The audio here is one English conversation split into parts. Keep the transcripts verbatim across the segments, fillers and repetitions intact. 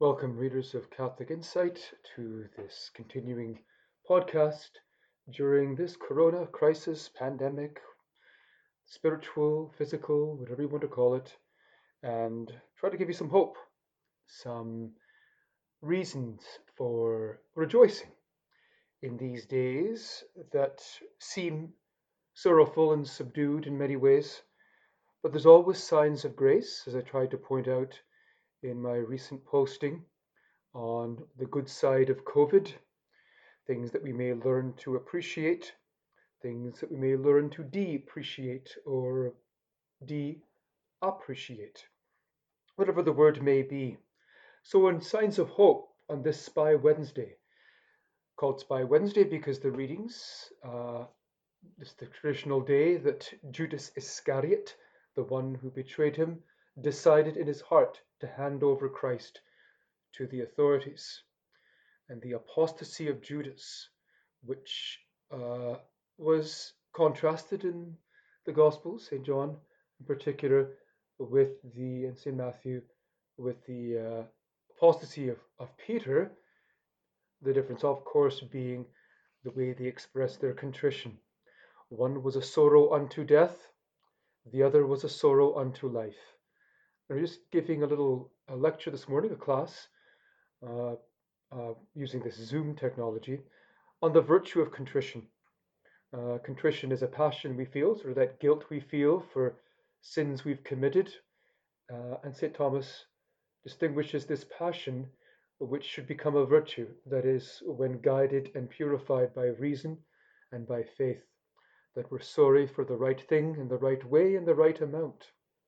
Welcome, readers of Catholic Insight, to this continuing podcast during this corona crisis, pandemic, spiritual, physical, whatever you want to call it, and try to give you some hope, some reasons for rejoicing in these days that seem sorrowful and subdued in many ways. But there's always signs of grace, as I tried to point out in my recent posting on the good side of COVID, things that we may learn to appreciate, things that we may learn to de-appreciate or de-appreciate, whatever the word may be. So, in Signs of Hope on this Spy Wednesday, called Spy Wednesday because the readings, uh, it's the traditional day that Judas Iscariot, the one who betrayed him, decided in his heart to hand over Christ to the authorities. And the apostasy of Judas, which uh, was contrasted in the Gospels, Saint John in particular, with the, and Saint Matthew, with the uh, apostasy of, of Peter, the difference, of course, being the way they expressed their contrition. One was a sorrow unto death, the other was a sorrow unto life. I'm just giving a little a lecture this morning, a class, uh, uh, using this Zoom technology, on the virtue of contrition. Uh, contrition is a passion we feel, sort of that guilt we feel for sins we've committed. Uh, and Saint Thomas distinguishes this passion, which should become a virtue, that is, when guided and purified by reason and by faith, that we're sorry for the right thing in the right way in the right amount.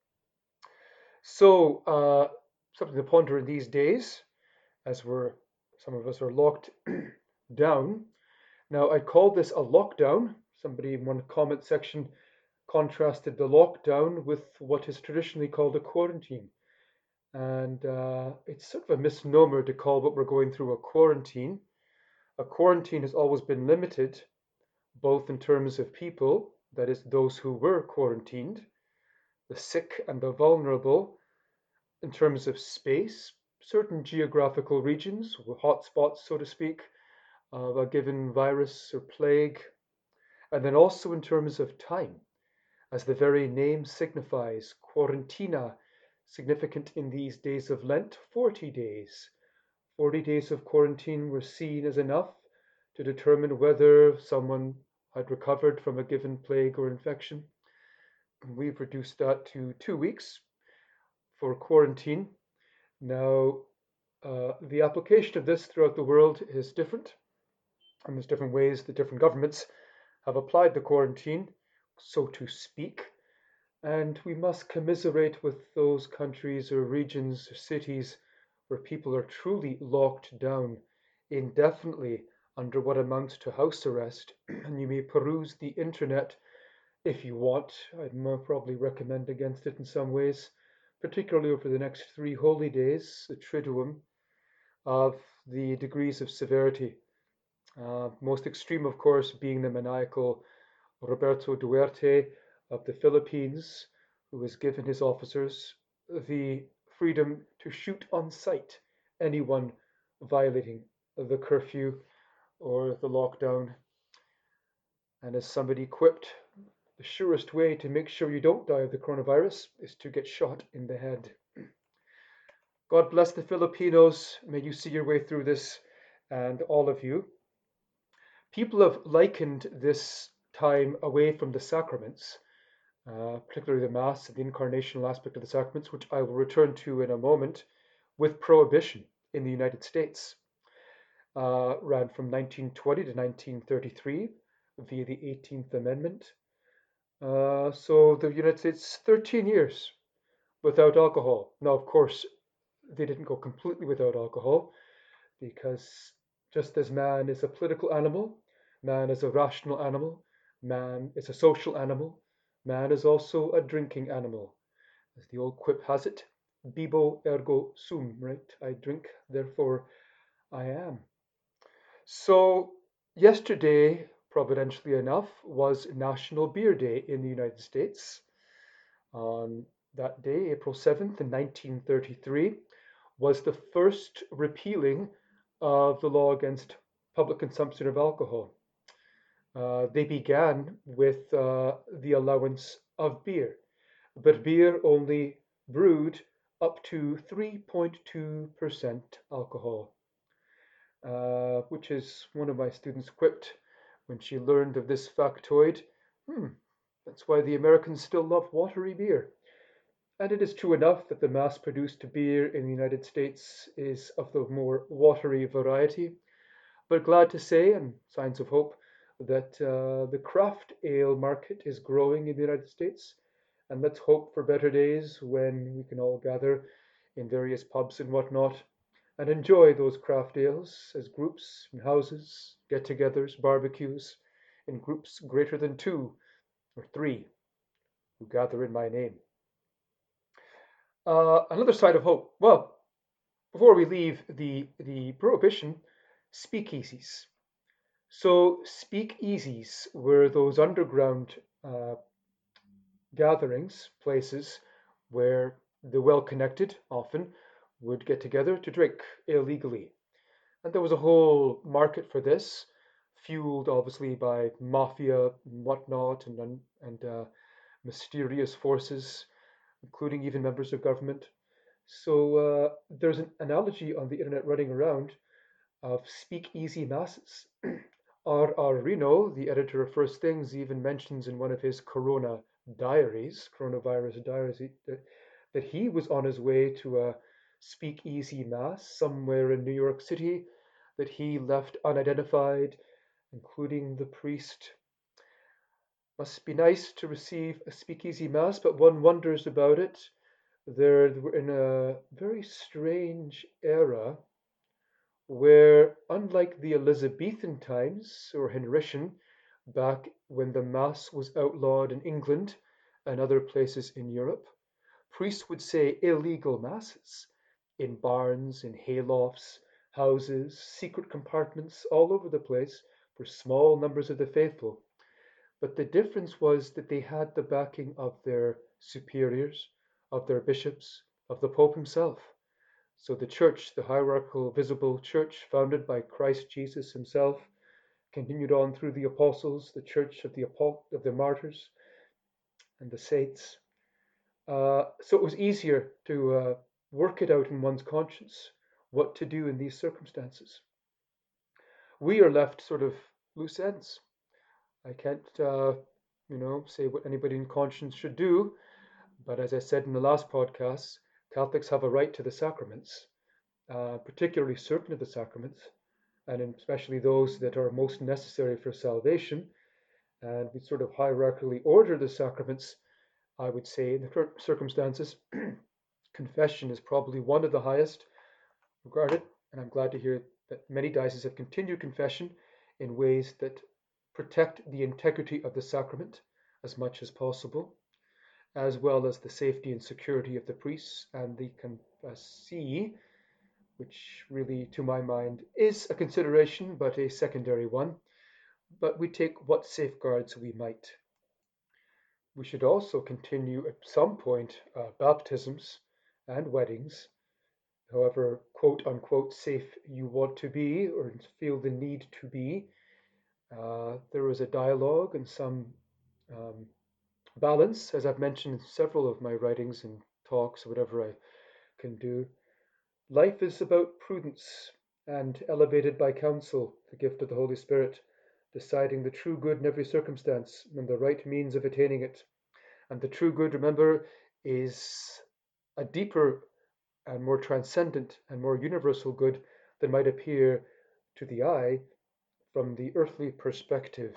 So, uh, something to ponder in these days, as we're some of us are locked down. Now, I called this a lockdown. Somebody in one comment section contrasted the lockdown with what is traditionally called a quarantine. And uh, it's sort of a misnomer to call what we're going through a quarantine. A quarantine has always been limited, both in terms of people, that is, those who were quarantined, the sick and the vulnerable, in terms of space, certain geographical regions, hotspots, so to speak, of a given virus or plague, and then also in terms of time, as the very name signifies, quarantina, significant in these days of Lent, forty days. forty days of quarantine were seen as enough to determine whether someone had recovered from a given plague or infection. We've reduced that to two weeks for quarantine. Now, uh, the application of this throughout the world is different, and there's different ways that different governments have applied the quarantine, so to speak, and we must commiserate with those countries or regions or cities where people are truly locked down indefinitely under what amounts to house arrest. And you may peruse the internet if you want. I'd more probably recommend against it in some ways, particularly over the next three holy days, the Triduum, of the degrees of severity. Uh, most extreme, of course, being the maniacal Roberto Duarte of the Philippines, who has given his officers the freedom to shoot on sight anyone violating the curfew or the lockdown. And as somebody quipped, the surest way to make sure you don't die of the coronavirus is to get shot in the head. God bless the Filipinos. May you see your way through this, and all of you. People have likened this time away from the sacraments, uh, particularly the Mass and the incarnational aspect of the sacraments, which I will return to in a moment, with prohibition in the United States. Uh, ran from nineteen twenty to nineteen thirty-three via the eighteenth Amendment. Uh, so the United States, thirteen years without alcohol. Now, of course, they didn't go completely without alcohol, because just as man is a political animal, man is a rational animal, man is a social animal, man is also a drinking animal. As the old quip has it, bibo ergo sum, right? I drink, therefore I am. So, yesterday, providentially enough, was National Beer Day in the United States. On that day, April seventh, in nineteen thirty-three, was the first repealing of the law against public consumption of alcohol. Uh, they began with uh, the allowance of beer, but beer only brewed up to three point two percent alcohol, uh, which is one of my students quipped when she learned of this factoid. Hmm, that's why the Americans still love watery beer. And it is true enough that the mass produced beer in the United States is of the more watery variety, but glad to say, and signs of hope, that uh, the craft ale market is growing in the United States. And let's hope for better days when we can all gather in various pubs and whatnot and enjoy those craft ales as groups in houses, get togethers, barbecues, in groups greater than two or three who gather in my name. Uh, another side of hope. Well, before we leave the, the prohibition, speakeasies. So, speakeasies were those underground uh, gatherings, places where the well connected often would get together to drink illegally. And there was a whole market for this, fueled obviously by mafia and whatnot, and, and uh, mysterious forces, including even members of government. So uh, there's an analogy on the internet running around of speakeasy masses. R. R. Reno, the editor of First Things, even mentions in one of his Corona diaries, coronavirus diaries, that, that he was on his way to a speakeasy mass somewhere in New York City that he left unidentified, including the priest. Must be nice to receive a speakeasy mass, but one wonders about it. They're in a very strange era where, unlike the Elizabethan times or Henrician, back when the Mass was outlawed in England and other places in Europe, priests would say illegal Masses in barns, in haylofts, houses, secret compartments all over the place for small numbers of the faithful. But the difference was that they had the backing of their superiors, of their bishops, of the Pope himself. So the church, the hierarchical, visible church founded by Christ Jesus himself, continued on through the apostles, the church of the, of the martyrs and the saints. Uh, so it was easier to uh, work it out in one's conscience what to do in these circumstances. We are left sort of loose ends. I can't, uh, you know, say what anybody in conscience should do, but as I said in the last podcast, Catholics have a right to the sacraments, uh, particularly certain of the sacraments, and especially those that are most necessary for salvation. And we sort of hierarchically order the sacraments, I would say, in the current circumstances. Confession is probably one of the highest regarded, and I'm glad to hear that many dioceses have continued confession in ways that protect the integrity of the sacrament as much as possible, as well as the safety and security of the priests and the confessee, which really, to my mind, is a consideration but a secondary one. But we take what safeguards we might. We should also continue at some point uh, baptisms and weddings, however quote unquote safe you want to be or feel the need to be. Uh, there is a dialogue and some um, balance, as I've mentioned in several of my writings and talks, whatever I can do. Life is about prudence and elevated by counsel, the gift of the Holy Spirit, deciding the true good in every circumstance and the right means of attaining it. And the true good, remember, is a deeper and more transcendent and more universal good than might appear to the eye from the earthly perspective.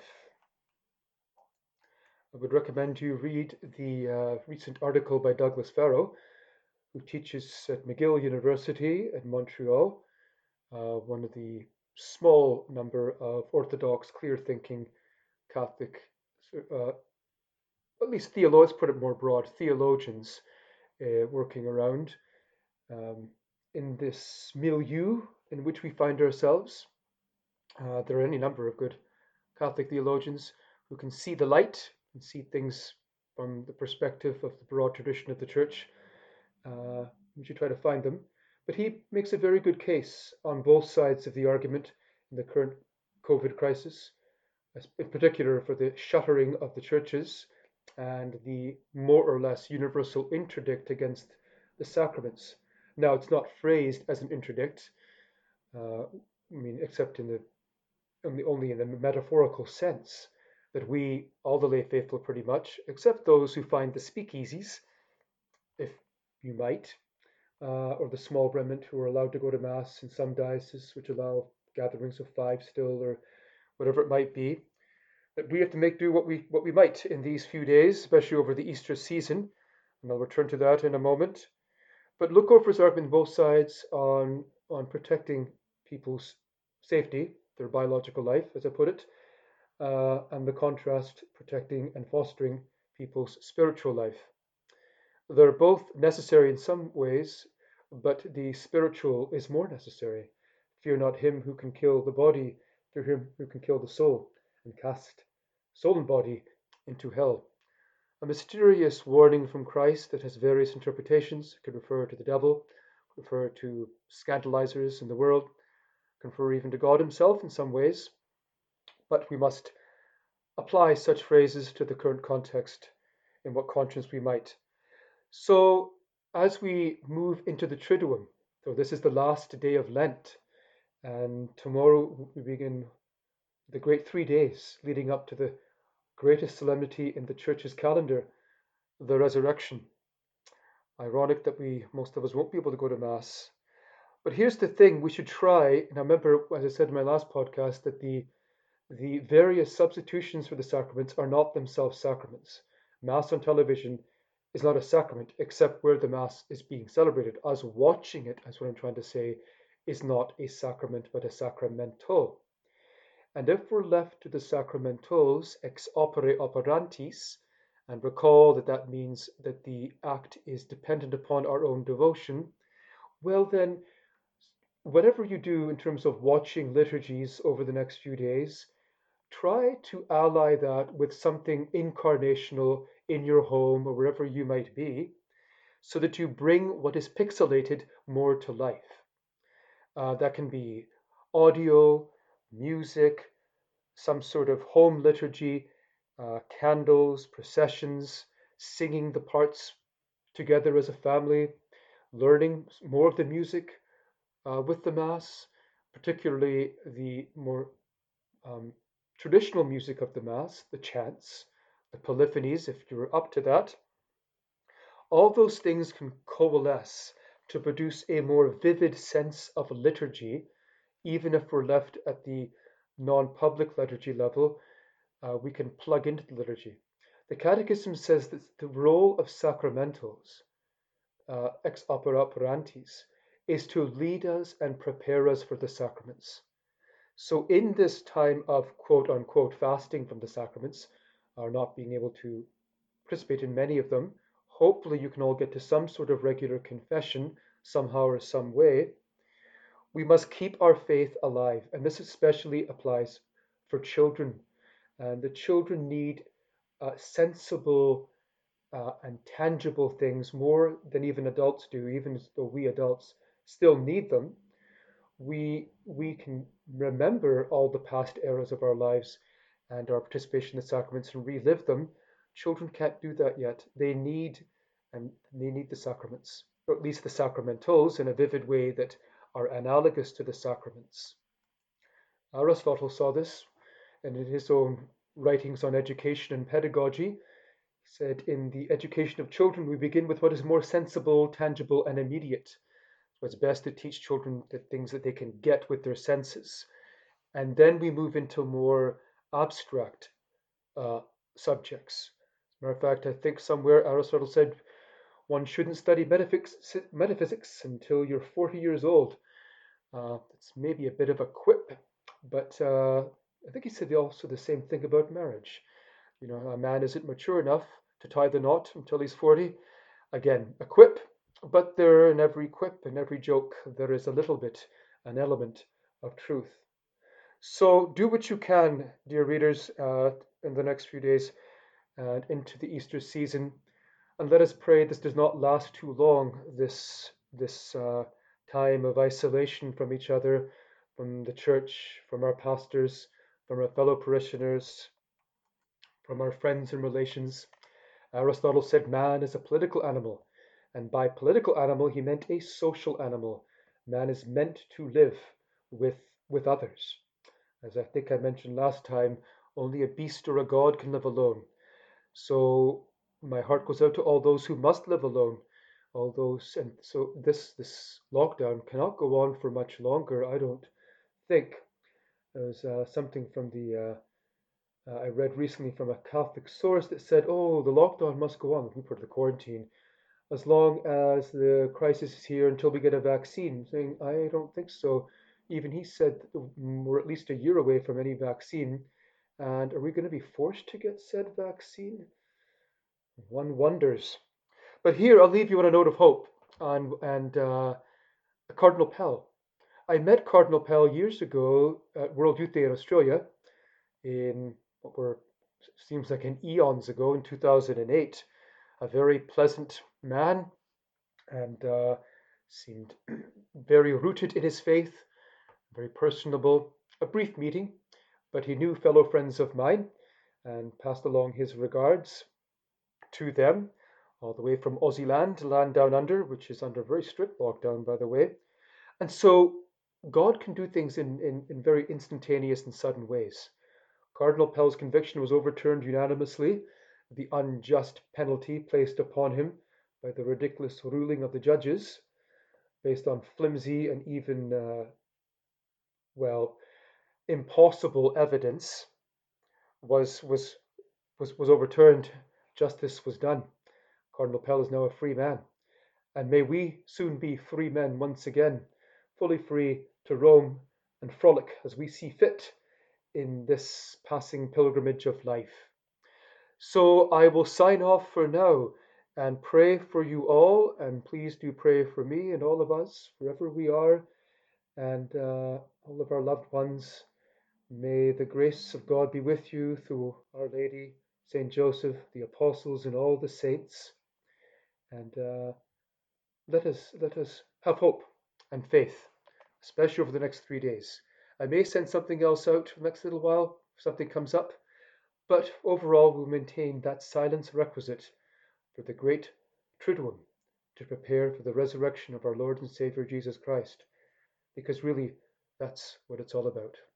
I would recommend you read the uh, recent article by Douglas Farrow, who teaches at McGill University in Montreal, uh, one of the small number of orthodox, clear thinking Catholic, uh, at least theologians, put it more broad, theologians uh, working around um, in this milieu in which we find ourselves. Uh, there are any number of good Catholic theologians who can see the light and see things from the perspective of the broad tradition of the church. Uh, we should try to find them. But he makes a very good case on both sides of the argument in the current COVID crisis, in particular for the shuttering of the churches and the more or less universal interdict against the sacraments. Now, it's not phrased as an interdict, uh, I mean, except in the only, only in the metaphorical sense that we, all the lay faithful pretty much, except those who find the speakeasies, if you might, uh, or the small remnant who are allowed to go to Mass in some dioceses, which allow gatherings of five still, or whatever it might be, that we have to make do what we what we might in these few days, especially over the Easter season, and I'll return to that in a moment. But Lookover's argument both sides on on protecting people's safety, their biological life, as I put it, uh, and the contrast protecting and fostering people's spiritual life. They're both necessary in some ways, but the spiritual is more necessary. Fear not him who can kill the body, fear him who can kill the soul and cast soul and body into hell. A mysterious warning from Christ that has various interpretations. It could refer to the devil, refer to scandalizers in the world, can refer even to God himself in some ways. But we must apply such phrases to the current context in what conscience we might. So, as we move into the Triduum, so this is the last day of Lent, and tomorrow we begin the great three days leading up to the greatest solemnity in the Church's calendar, the resurrection. Ironic that we, most of us, won't be able to go to Mass. But here's the thing, we should try, and I remember, as I said in my last podcast, that the the various substitutions for the sacraments are not themselves sacraments. Mass on television is not a sacrament except where the Mass is being celebrated. Us watching it, that's what I'm trying to say, is not a sacrament but a sacramental. And if we're left to the sacramentals ex opere operantis, and recall that that means that the act is dependent upon our own devotion, well then, whatever you do in terms of watching liturgies over the next few days, try to ally that with something incarnational in your home or wherever you might be, so that you bring what is pixelated more to life. Uh, that can be audio, music, some sort of home liturgy, uh, candles, processions, singing the parts together as a family, learning more of the music uh, with the Mass, particularly the more um, traditional music of the Mass, the chants, the polyphonies, if you're up to that. All those things can coalesce to produce a more vivid sense of liturgy, even if we're left at the non public liturgy level. Uh, we can plug into the liturgy. The Catechism says that the role of sacramentals, uh, ex opere operantis, is to lead us and prepare us for the sacraments. So, in this time of quote unquote fasting from the sacraments, or not being able to participate in many of them, hopefully you can all get to some sort of regular confession somehow or some way. We must keep our faith alive, and this especially applies for children. And the children need uh, sensible uh, and tangible things more than even adults do, even though we adults still need them. We we can remember all the past eras of our lives and our participation in the sacraments and relive them. Children can't do that yet. They need and they need the sacraments, or at least the sacramentals, in a vivid way that are analogous to the sacraments. Aristotle saw this, and in his own writings on education and pedagogy, he said, in the education of children, we begin with what is more sensible, tangible, and immediate. So it's best to teach children the things that they can get with their senses. And then we move into more abstract uh, subjects. As a matter of fact, I think somewhere Aristotle said one shouldn't study metaphysics, metaphysics until you're forty years old. Uh, it's maybe a bit of a quip, but uh, I think he said also the same thing about marriage. You know, a man isn't mature enough to tie the knot until he's forty. Again, a quip, but there in every quip and every joke, there is a little bit, an element of truth. So do what you can, dear readers, uh, in the next few days and into the Easter season, and let us pray this does not last too long. This this uh, time of isolation from each other, from the church, from our pastors, from our fellow parishioners, from our friends and relations. Aristotle said man is a political animal, and by political animal he meant a social animal. Man is meant to live with, with others. As I think I mentioned last time, only a beast or a god can live alone. So my heart goes out to all those who must live alone, all those, and so this this lockdown cannot go on for much longer. I don't think. There's uh, something from the uh, uh, I read recently from a Catholic source that said, "Oh, the lockdown must go on. We put the quarantine as long as the crisis is here until we get a vaccine." Saying, I don't think so. Even he said we're at least a year away from any vaccine. And are we going to be forced to get said vaccine? One wonders. But here, I'll leave you on a note of hope. And, and uh, Cardinal Pell. I met Cardinal Pell years ago at World Youth Day in Australia in what were seems like an eons ago in two thousand eight. A very pleasant man, and uh, seemed very rooted in his faith, very personable. A brief meeting, but he knew fellow friends of mine and passed along his regards to them, all the way from Aussie land to land down under, which is under very strict lockdown, by the way. And so God can do things in, in, in very instantaneous and sudden ways. Cardinal Pell's conviction was overturned unanimously, the unjust penalty placed upon him by the ridiculous ruling of the judges, based on flimsy and even, uh, well, impossible evidence, was, was, was, was overturned. Justice was done. Cardinal Pell is now a free man. And may we soon be free men once again, fully free to roam and frolic as we see fit in this passing pilgrimage of life. So I will sign off for now and pray for you all, and please do pray for me and all of us, wherever we are, and uh, all of our loved ones. May the grace of God be with you through Our Lady, Saint Joseph, the apostles, and all the saints. And uh, let us let us have hope and faith, especially over the next three days. I may send something else out for the next little while if something comes up, but overall we'll maintain that silence requisite for the great Triduum to prepare for the resurrection of our Lord and Savior Jesus Christ, because really that's what it's all about.